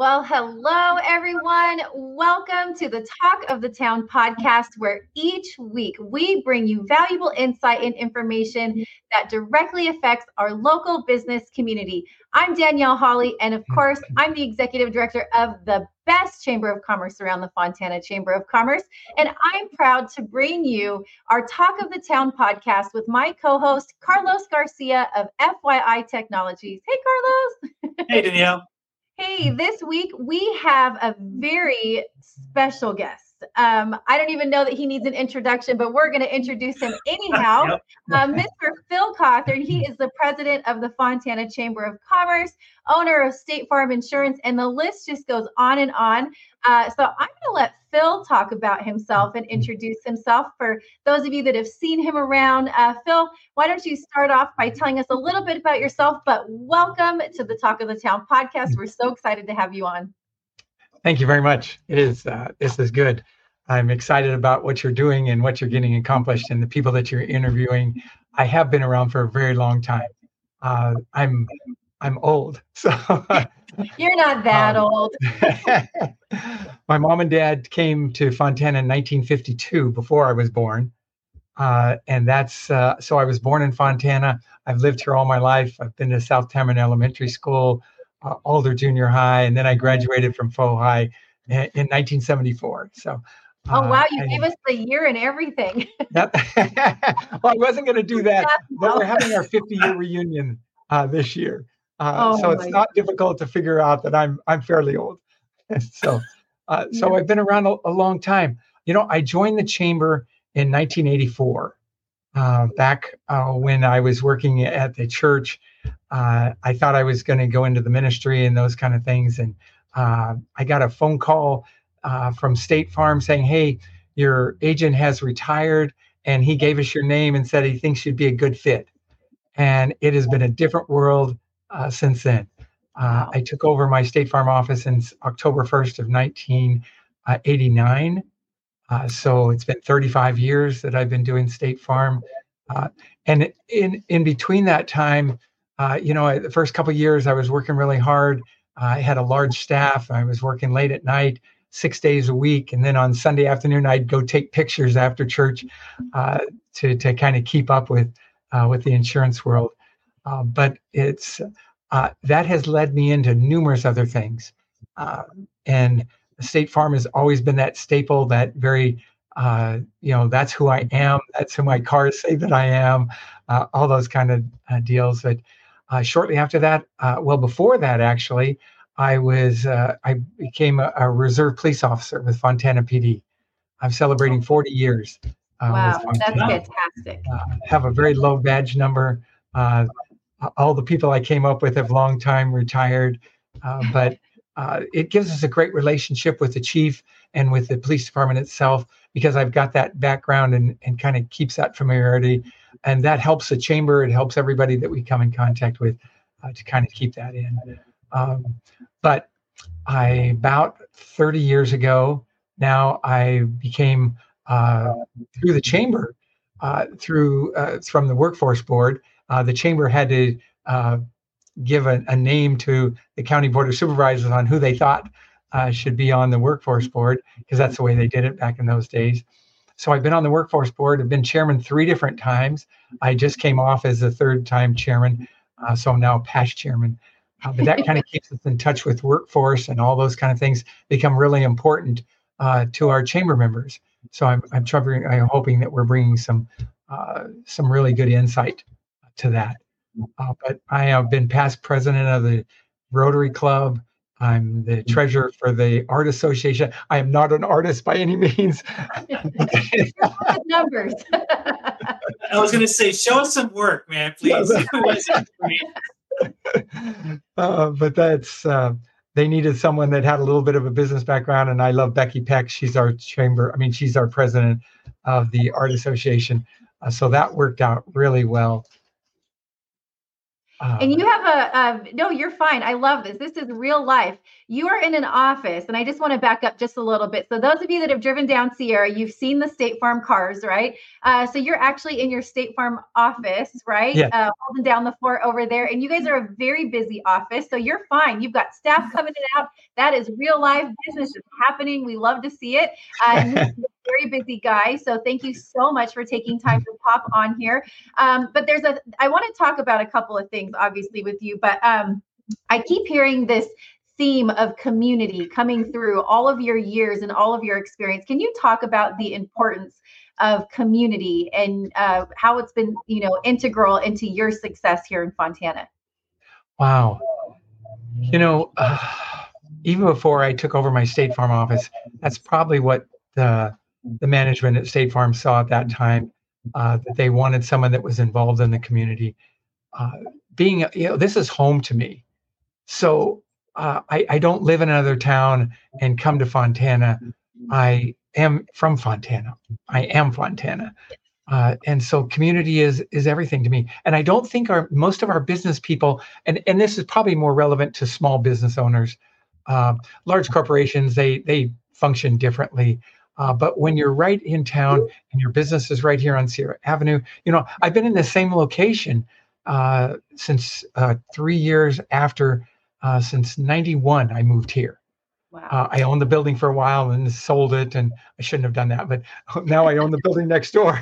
Well, hello, everyone. Welcome to the Talk of the Town podcast, where each week we bring you valuable insight and information that directly affects our local business community. I'm Danielle Hawley, and of course, I'm the executive director of the best Chamber of Commerce around the Fontana Chamber of Commerce. And I'm proud to bring you our Talk of the Town podcast with my co-host, Carlos Garcia of FYI Technologies. Hey, Carlos. Hey, Danielle. Hey, this week we have a very special guest. I don't even know that he needs an introduction, but we're going to introduce him anyhow. Mr. Phil Cawthorn, he is the president of the Fontana Chamber of Commerce, owner of State Farm Insurance, and the list just goes on and on. So I'm going to let Phil talk about himself and introduce himself for those of you that have seen him around. Phil, why don't you start off by telling us a little bit about yourself, but welcome to the Talk of the Town podcast. We're so excited to have you on. Thank you very much. It is, this is good. I'm excited about what you're doing and what you're getting accomplished and the people that you're interviewing. I have been around for a very long time. I'm old, so. You're not that old. My mom and dad came to Fontana in 1952 before I was born. And that's, so I was born in Fontana. I've lived here all my life. I've been to South Tammany Elementary School, Alder Junior High, and then I graduated from Faux High in 1974. So. Oh, wow. You gave us the year and everything. Well, I wasn't going to do that, but we're having our 50-year reunion this year. So it's not difficult to figure out that I'm fairly old. So I've been around a long time. You know, I joined the chamber in 1984, back when I was working at the church. I thought I was going to go into the ministry and those kind of things. And I got a phone call from State Farm saying, hey, your agent has retired, and he gave us your name and said he thinks you'd be a good fit. And it has been a different world since then. I took over my State Farm office in October 1st of 1989. So it's been 35 years that I've been doing State Farm. And in between that time, the first couple of years I was working really hard. I had a large staff. I was working late at night, 6 days a week. And then on Sunday afternoon, I'd go take pictures after church to kind of keep up with the insurance world. But it's that has led me into numerous other things. And State Farm has always been that staple, that very, that's who I am. That's who my cars say that I am, all those kind of deals. But shortly after that, before that, actually, I became a reserve police officer with Fontana PD. I'm celebrating 40 years. Wow, that's fantastic. Have a very low badge number. All the people I came up with have long time retired, but it gives us a great relationship with the chief and with the police department itself, because I've got that background and kind of keeps that familiarity. And that helps the chamber. It helps everybody that we come in contact with to kind of keep that in. But about 30 years ago now, I became, through the chamber, from the workforce board, the chamber had to give a name to the county board of supervisors on who they thought should be on the workforce board, because that's the way they did it back in those days. So I've been on the workforce board. I've been chairman 3 different times. I just came off as the 3rd time chairman, so I'm now past chairman. But that kind of keeps us in touch with workforce, and all those kind of things become really important to our chamber members. So I'm hoping that we're bringing some really good insight to that. But I have been past president of the Rotary Club. I'm the treasurer for the Art Association. I am not an artist by any means. Numbers. I was going to say, show us some work, man, please. But that's they needed someone that had a little bit of a business background, and I love Becky Peck. She's our she's our president of the Art Association. So that worked out really well. And you have no, you're fine. I love this. This is real life. You are in an office, and I just want to back up just a little bit. So those of you that have driven down Sierra, you've seen the State Farm cars, right? So you're actually in your State Farm office, right? Yeah. Holding down the fort over there. And you guys are a very busy office, so you're fine. You've got staff coming in and out. That is real life business is happening. We love to see it. Very busy guy. So thank you so much for taking time to pop on here. But I want to talk about a couple of things, obviously, with you, but I keep hearing this theme of community coming through all of your years and all of your experience. Can you talk about the importance of community and how it's been, integral into your success here in Fontana? Wow. Even before I took over my State Farm office, that's probably what the management at State Farm saw at that time, that they wanted someone that was involved in the community. This is home to me. So I don't live in another town and come to Fontana. I am from Fontana. I am Fontana. And so community is everything to me. And I don't think most of our business people, and this is probably more relevant to small business owners, large corporations, they function differently. But when you're right in town and your business is right here on Sierra Avenue, I've been in the same location since 3 years after, since 91, I moved here. Wow. I owned the building for a while and sold it, and I shouldn't have done that, but now I own the building next door.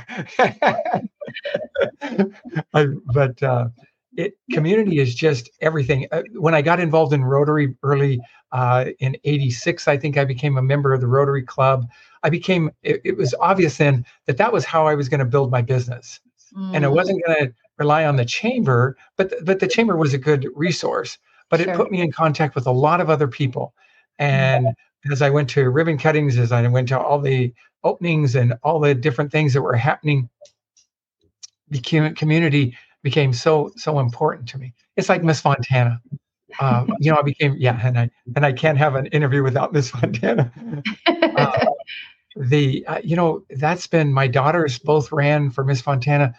Community is just everything. When I got involved in Rotary early in '86, I think I became a member of the Rotary Club. It was obvious then that was how I was going to build my business. And I wasn't going to rely on the chamber, but the chamber was a good resource. But it put me in contact with a lot of other people. And as I went to ribbon cuttings, as I went to all the openings and all the different things that were happening, community became so important to me. It's like Miss Fontana. I became, and I can't have an interview without Miss Fontana. That's been, my daughters both ran for Miss Fontana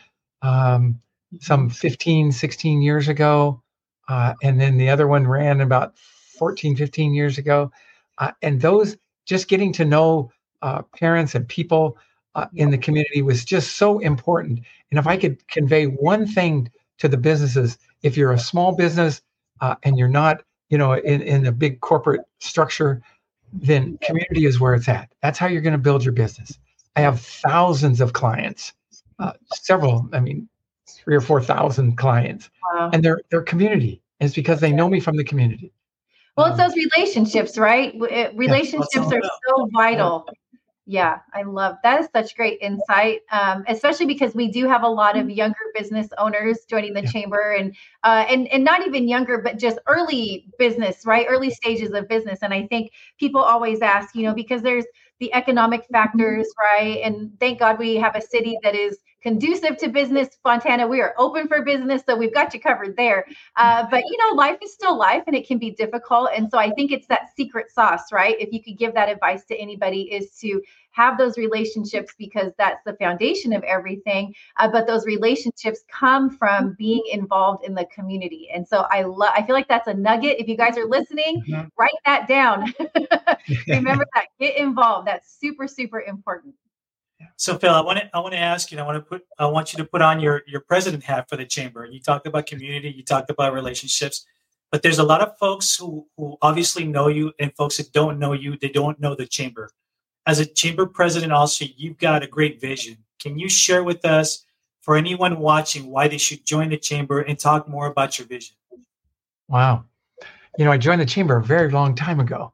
some 15, 16 years ago. And then the other one ran about 14, 15 years ago. And those, just getting to know parents and people in the community was just so important. And if I could convey one thing to the businesses, if you're a small business and you're not, in a big corporate structure, then community is where it's at. That's how you're going to build your business. I have thousands of clients, 3,000 or 4,000 clients. Wow. And they're community. It's because they know me from the community. Well, it's those relationships, right? Relationships are so vital. Yeah, I love that. Is such great insight, especially because we do have a lot of younger business owners joining the chamber, and not even younger, but just early business, right? Early stages of business. And I think people always ask, because there's the economic factors, right? And thank God we have a city that is conducive to business. Fontana, we are open for business, so we've got you covered there. But life is still life, and it can be difficult. And so I think it's that secret sauce, right? If you could give that advice to anybody, is to have those relationships, because that's the foundation of everything. But those relationships come from being involved in the community. And so I feel like that's a nugget. If you guys are listening, write that down. Remember that. Get involved. That's super, super important. So Phil, I want to ask you. I want you to put on your president hat for the chamber. You talked about community. You talked about relationships. But there's a lot of folks who obviously know you, and folks that don't know you, they don't know the chamber. As a chamber president, also, you've got a great vision. Can you share with us, for anyone watching, why they should join the chamber and talk more about your vision? Wow. I joined the chamber a very long time ago.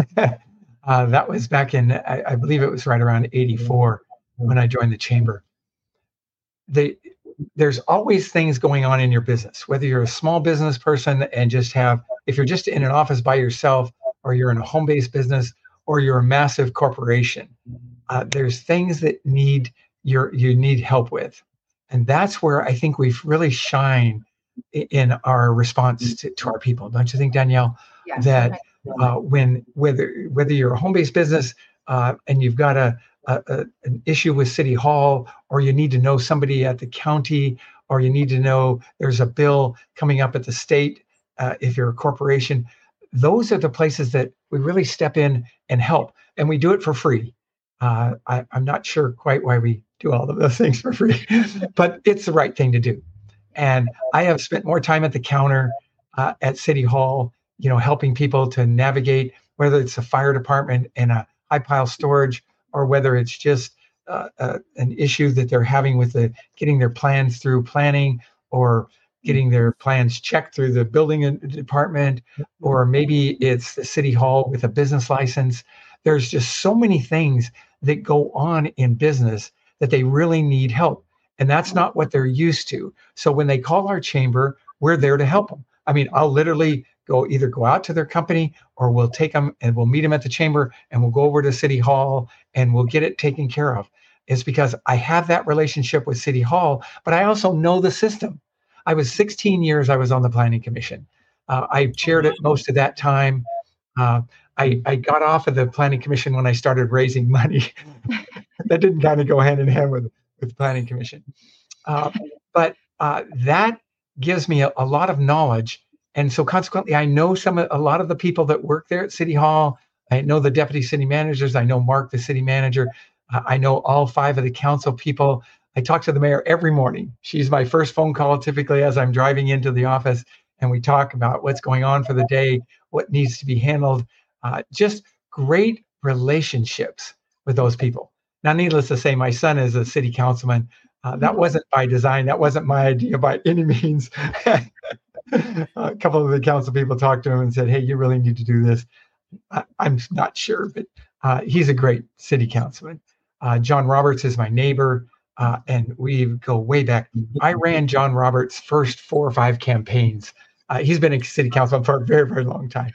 That was back in, I believe it was right around 84 when I joined the chamber. There's always things going on in your business, whether you're a small business person and if you're just in an office by yourself, or you're in a home-based business, or you're a massive corporation. There's things that you need help with. And that's where I think we've really shined in our response to our people. Don't you think, Danielle? Yes. That whether you're a home-based business, and you've got an issue with City Hall, or you need to know somebody at the county, or you need to know there's a bill coming up at the state, if you're a corporation, those are the places that we really step in and help. And we do it for free. I'm not sure quite why we do all of those things for free, but it's the right thing to do. And I have spent more time at the counter at City Hall, helping people to navigate, whether it's a fire department and a high pile storage, or whether it's just an issue that they're having with getting their plans through planning, or getting their plans checked through the building department, or maybe it's the City Hall with a business license. There's just so many things that go on in business that they really need help. And that's not what they're used to. So when they call our chamber, we're there to help them. I mean, I'll literally either go out to their company, or we'll take them and we'll meet them at the chamber, and we'll go over to City Hall and we'll get it taken care of. It's because I have that relationship with City Hall, but I also know the system. I was 16 years, I was on the Planning Commission. I chaired it most of that time. I got off of the Planning Commission when I started raising money. That didn't kind of go hand in hand with the Planning Commission. But that gives me a lot of knowledge. And so consequently, I know a lot of the people that work there at City Hall. I know the deputy city managers. I know Mark, the city manager. I know all 5 of the council people. I talk to the mayor every morning. She's my first phone call typically as I'm driving into the office, and we talk about what's going on for the day, what needs to be handled. Just great relationships with those people. Now, needless to say, my son is a city councilman. That wasn't by design. That wasn't my idea by any means. A couple of the council people talked to him and said, "Hey, you really need to do this." I'm not sure, but he's a great city councilman. John Roberts is my neighbor, and we go way back. I ran John Roberts' first 4 or 5 campaigns. He's been a city councilman for a very, very long time.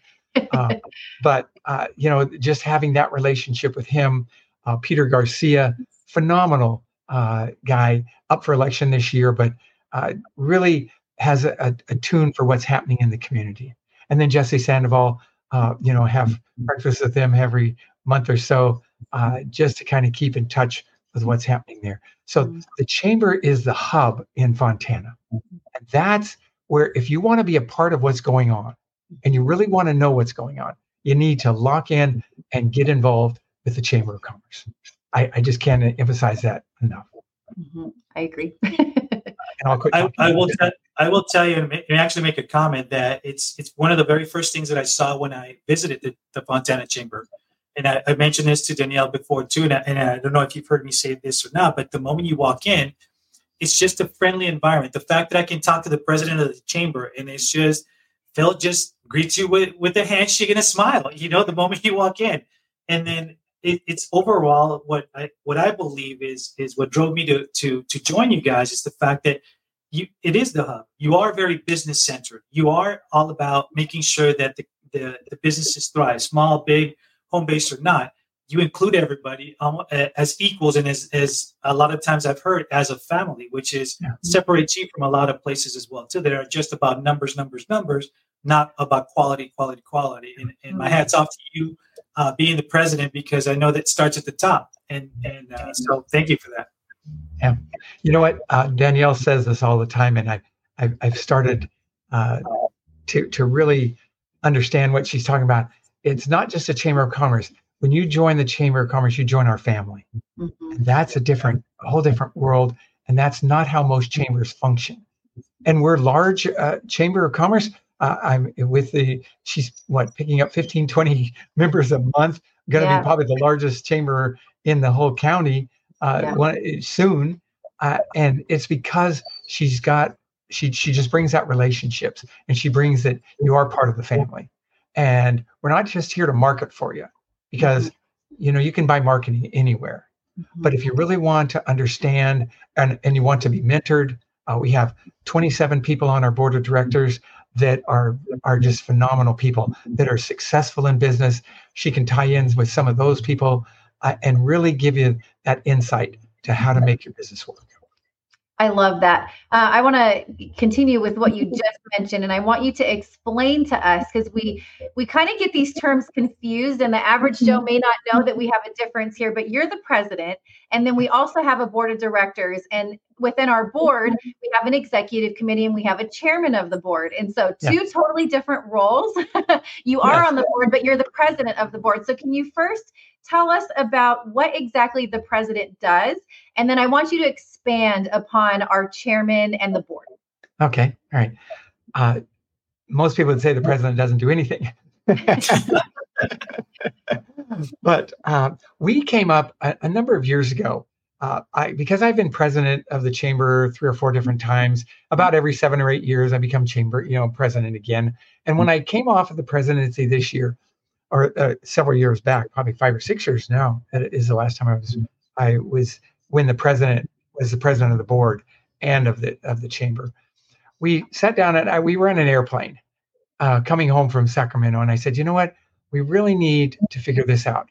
But just having that relationship with him, Peter Garcia, phenomenal guy, up for election this year, but really has a tune for what's happening in the community. And then Jesse Sandoval, have breakfast with them every month or so, just to kind of keep in touch with what's happening there. So the chamber is the hub in Fontana. And that's where, if you want to be a part of what's going on, and you really want to know what's going on, you need to lock in and get involved with the Chamber of Commerce. I just can't emphasize that enough. Mm-hmm. I agree. And I'll quit. I will tell you, and actually make a comment, that it's one of the very first things that I saw when I visited the Fontana Chamber. And I mentioned this to Danielle before too, and I don't know if you've heard me say this or not, but the moment you walk in, it's just a friendly environment. The fact that I can talk to the president of the chamber, and it's just, Phil just greets you with a handshake and a smile, the moment you walk in. And then it's overall what I believe is what drove me to join you guys, is the fact that it is the hub. You are very business centered. You are all about making sure that the businesses thrive, small, big, home based or not. You include everybody as equals, and as a lot of times I've heard, as a family, which is separates you from a lot of places as well too, that are just about numbers, not about quality. And my hat's off to you being the president, because I know that starts at the top. And so thank you for that. Yeah. You know what? Danielle says this all the time, and I've started to really understand what she's talking about. It's not just a Chamber of Commerce. When you join the Chamber of Commerce, you join our family. Mm-hmm. And that's a whole different world. And that's not how most chambers function. And we're large Chamber of Commerce. I'm with she's picking up 15, 20 members a month, going to be probably the largest chamber in the whole county soon. And it's because she just brings that relationships, and she brings that you are part of the family. And we're not just here to market for you, because, you can buy marketing anywhere. Mm-hmm. But if you really want to understand and you want to be mentored, we have 27 people on our board of directors that are just phenomenal people that are successful in business. She can tie in with some of those people and really give you that insight to how to make your business work. I love that. I want to continue with what you just mentioned, and I want you to explain to us, because we kind of get these terms confused, and the average Joe may not know that we have a difference here. But you're the president, and then we also have a board of directors, and within our board, we have an executive committee, and we have a chairman of the board. And so, two totally different roles. You are on the board, but you're the president of the board. So, can you first tell us about what exactly the president does? And then I want you to expand upon our chairman and the board. Okay. All right. Most people would say the president doesn't do anything. But we came up a number of years ago. Because I've been president of the chamber 3 or 4 different times, about every 7 or 8 years, I become chamber, president again. And when I came off of the presidency this year, or several years back, probably 5 or 6 years now, that is the last time I was when the president was the president of the board and of the chamber. We sat down and we were on an airplane coming home from Sacramento, and I said, you know what? We really need to figure this out.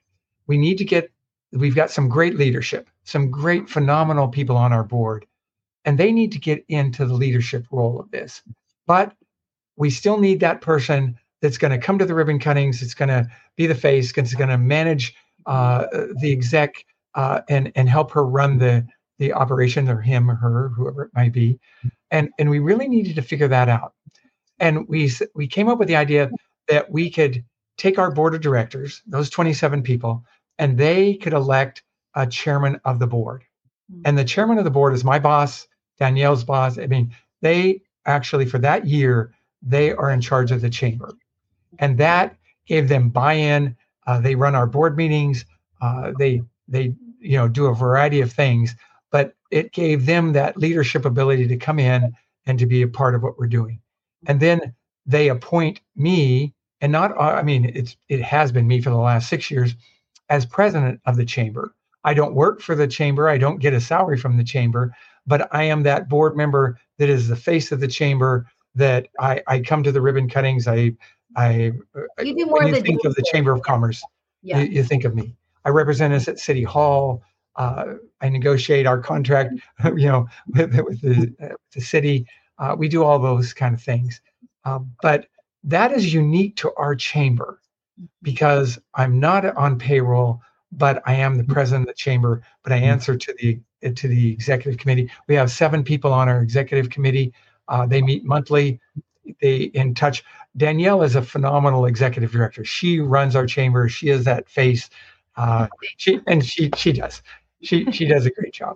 We've got some great leadership, some great, phenomenal people on our board, and they need to get into the leadership role of this. But we still need that person that's going to come to the ribbon cuttings, it's going to be the face, it's going to manage the exec and help her run the operation, or him or her, whoever it might be. And we really needed to figure that out. And we came up with the idea that we could take our board of directors, those 27 people, and they could elect a chairman of the board. And the chairman of the board is my boss, Danielle's boss. I mean, they actually, for that year, they are in charge of the chamber. And that gave them buy-in. They run our board meetings. They do a variety of things, but it gave them that leadership ability to come in and to be a part of what we're doing. And then they appoint me, and it has been me for the last 6 years, as president of the chamber. I don't work for the chamber. I don't get a salary from the chamber, but I am that board member that is the face of the chamber, that I come to the ribbon cuttings. You do more when you think of the Chamber of Commerce, you think of me. I represent us at City Hall. I negotiate our contract, with the city. We do all those kind of things. But that is unique to our chamber, because I'm not on payroll, but I am the president of the chamber, but I answer to the executive committee. We have 7 people on our executive committee. They meet monthly. They in touch. Danielle is a phenomenal executive director. She runs our chamber. She is that face. She does. She does a great job.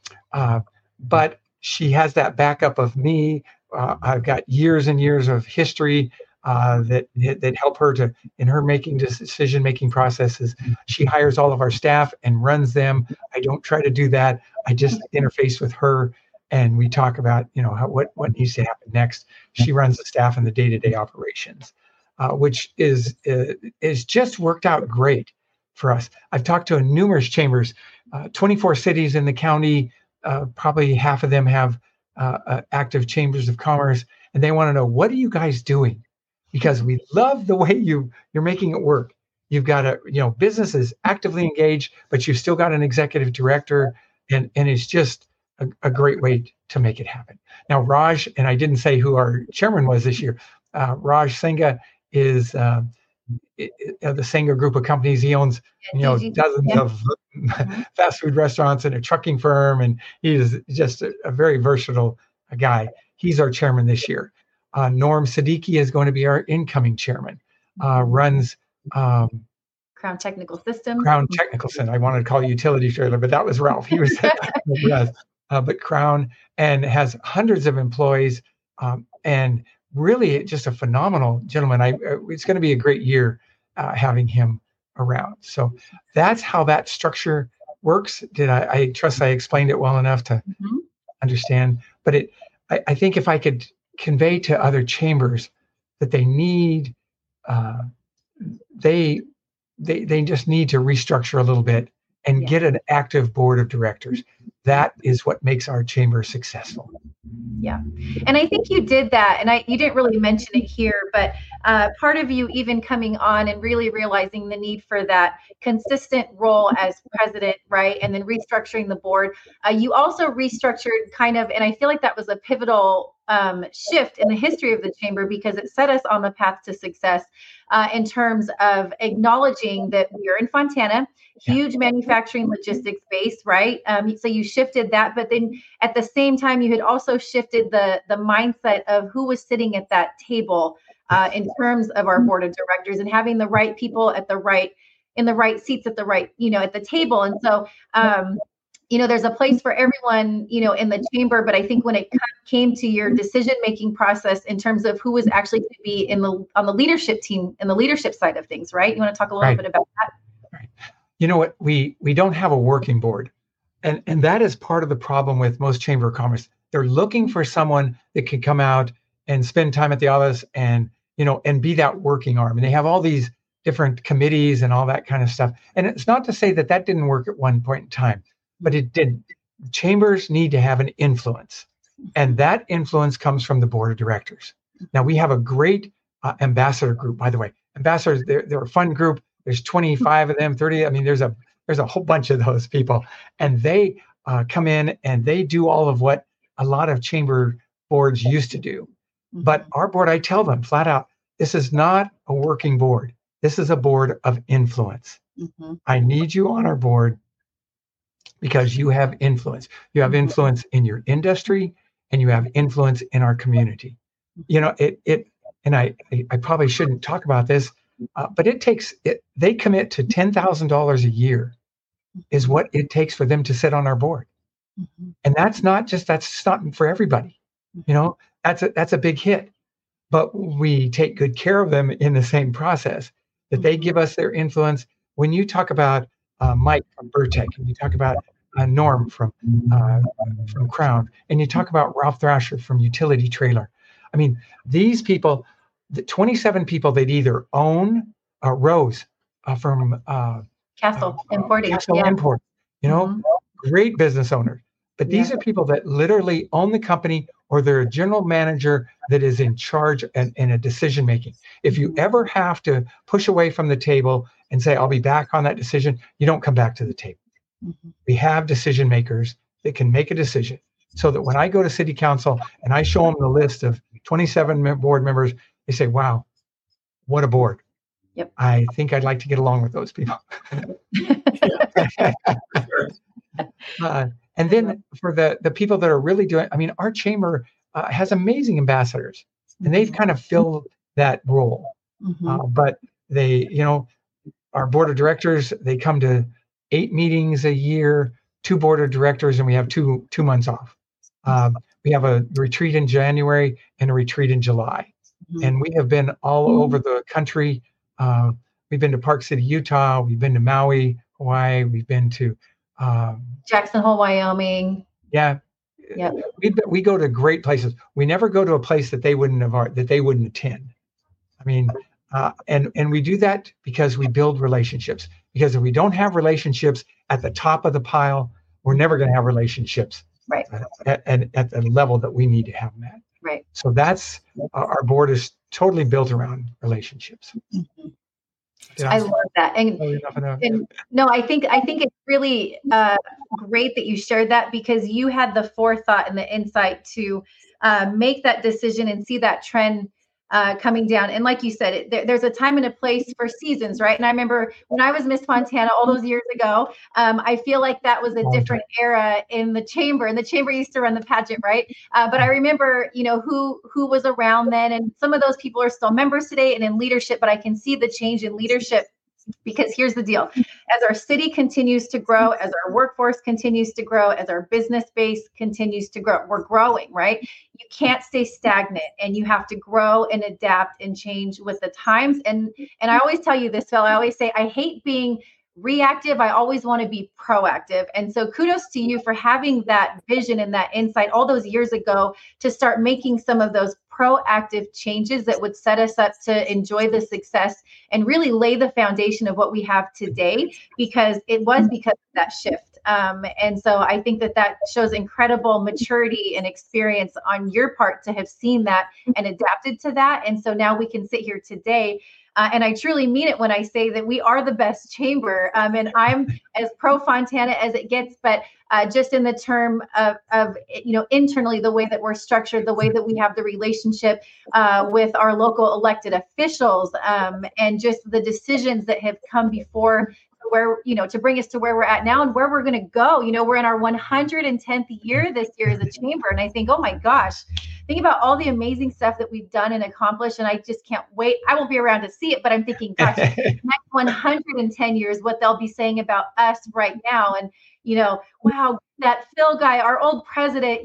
But she has that backup of me. I've got years and years of history that help her in her decision-making processes. She hires all of our staff and runs them. I don't try to do that. I just interface with her, and we talk about what needs to happen next. She runs the staff and the day-to-day operations, which is just worked out great for us. I've talked to numerous chambers, 24 cities in the county. Probably half of them have active chambers of commerce, and they want to know, what are you guys doing? Because we love the way you're making it work. You've got business is actively engaged, but you've still got an executive director, and it's just a great way to make it happen. Now, Raj, and I didn't say who our chairman was this year. Raj Singha is the Singha group of companies. He owns dozens of fast food restaurants and a trucking firm, and he is just a very versatile guy. He's our chairman this year. Norm Siddiqui is going to be our incoming chairman. Runs Crown Technical Systems. I wanted to call it Utility Trailer, but that was Ralph. He was but Crown, and has hundreds of employees, and really just a phenomenal gentleman. It's going to be a great year having him around. So that's how that structure works. I trust I explained it well enough to understand? But I think if I could convey to other chambers that they need, they just need to restructure a little bit and get an active board of directors. That is what makes our chamber successful. Yeah. And I think you did that. And you didn't really mention it here, but part of you even coming on and really realizing the need for that consistent role as president, right? And then restructuring the board. You also restructured kind of, and I feel like that was a pivotal shift in the history of the chamber because it set us on the path to success in terms of acknowledging that we are in Fontana, huge manufacturing logistics base, right? So you shifted that, but then at the same time, you had also shifted the mindset of who was sitting at that table in terms of our board of directors and having the right people in the right seats at the right, at the table. And so, there's a place for everyone, in the chamber. But I think when it came to your decision-making process in terms of who was actually going to be on the leadership team and the leadership side of things, right? You want to talk a little bit about that? Right. You know what? We don't have a working board. And that is part of the problem with most Chamber of Commerce. They're looking for someone that can come out and spend time at the office and be that working arm. And they have all these different committees and all that kind of stuff. And it's not to say that didn't work at one point in time, but it didn't. Chambers need to have an influence. And that influence comes from the board of directors. Now, we have a great ambassador group, by the way. Ambassadors, they're a fun group. There's 25 of them, 30. I mean, there's a whole bunch of those people. And they come in and they do all of what a lot of chamber boards used to do. But our board, I tell them flat out, this is not a working board. This is a board of influence. I need you on our board because you have influence. You have influence in your industry and you have influence in our community. And I probably shouldn't talk about this, but they commit to $10,000 a year is what it takes for them to sit on our board. And that's not for everybody. That's a big hit, but we take good care of them in the same process that they give us their influence. When you talk about Mike from Burtech, and you talk about Norm from Crown, and you talk about Ralph Thrasher from Utility Trailer. I mean, these people, the 27 people that either own Rose from Castle Importing. Castle Import, great business owners. But these are people that literally own the company or they're a general manager that is in charge and in a decision making. If you ever have to push away from the table and say, I'll be back on that decision, you don't come back to the table. We have decision makers that can make a decision so that when I go to city council and I show them the list of 27 board members, they say, wow, what a board. Yep. I think I'd like to get along with those people. And then for the people that are really doing, I mean, our chamber has amazing ambassadors and they've kind of filled that role. But they, our board of directors, they come to 8 meetings a year, 2 board of directors, and we have two months off. We have a retreat in January and a retreat in July. And we have been all over the country. We've been to Park City, Utah. We've been to Maui, Hawaii. We've been to Jackson Hole, Wyoming. Yeah. Yep. We go to great places. We never go to a place that they wouldn't attend. I mean, and we do that because we build relationships. Because if we don't have relationships at the top of the pile, we're never going to have relationships right at the level that we need to have them at. Right. So that's our board is totally built around relationships. I love that. And no, I think it's really great that you shared that because you had the forethought and the insight to make that decision and see that trend coming down. And like you said, there's a time and a place for seasons, right? And I remember when I was Miss Fontana all those years ago, I feel like that was a different era in the chamber. And the chamber used to run the pageant, right? But I remember, who was around then. And some of those people are still members today and in leadership, but I can see the change in leadership. Because here's the deal, as our city continues to grow, as our workforce continues to grow, as our business base continues to grow, we're growing, right? You can't stay stagnant and you have to grow and adapt and change with the times. And I always tell you this, Phil, I always say, I hate being reactive. I always want to be proactive. And so kudos to you for having that vision and that insight all those years ago to start making some of those proactive changes that would set us up to enjoy the success and really lay the foundation of what we have today, because it was because of that shift And so I think that shows incredible maturity and experience on your part to have seen that and adapted to that. And so now we can sit here today. And I truly mean it when I say that we are the best chamber. And I'm as pro Fontana as it gets, but just in the term of internally, the way that we're structured, the way that we have the relationship with our local elected officials, and just the decisions that have come before where, to bring us to where we're at now and where we're going to go. We're in our 110th year this year as a chamber. And I think, oh my gosh, think about all the amazing stuff that we've done and accomplished. And I just can't wait. I won't be around to see it, but I'm thinking, gosh, next 110 years, what they'll be saying about us right now. And, wow, that Phil guy, our old president,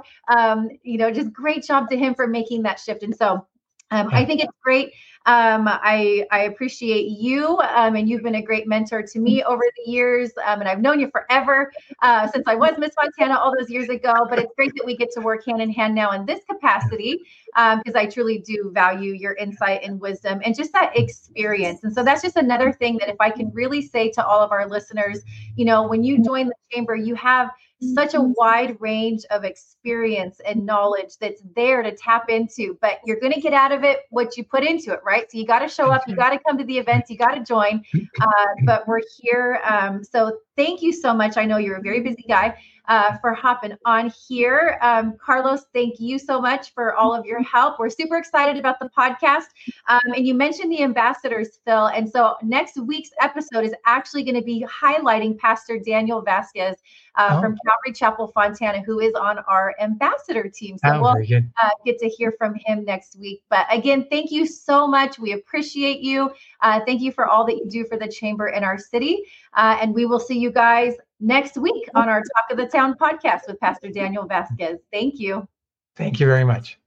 just great job to him for making that shift. And so I think it's great. I appreciate you, and you've been a great mentor to me over the years, and I've known you forever, since I was Miss Montana all those years ago, but it's great that we get to work hand in hand now in this capacity, because I truly do value your insight and wisdom and just that experience. And so that's just another thing that if I can really say to all of our listeners, when you join the chamber, you have such a wide range of experience and knowledge that's there to tap into, but you're going to get out of it what you put into it, right? So you got to show up, you got to come to the events, you got to join, but we're here. So thank you so much. I know you're a very busy guy, for hopping on here. Carlos, thank you so much for all of your help. We're super excited about the podcast. And you mentioned the ambassadors, Phil. And so next week's episode is actually going to be highlighting Pastor Daniel Vasquez from Calvary Chapel, Fontana, who is on our ambassador team. So we'll get to hear from him next week. But again, thank you so much. We appreciate you. Thank you for all that you do for the chamber in our city. And we will see you guys next week on our Talk of the Town podcast with Pastor Daniel Vasquez. Thank you. Thank you very much.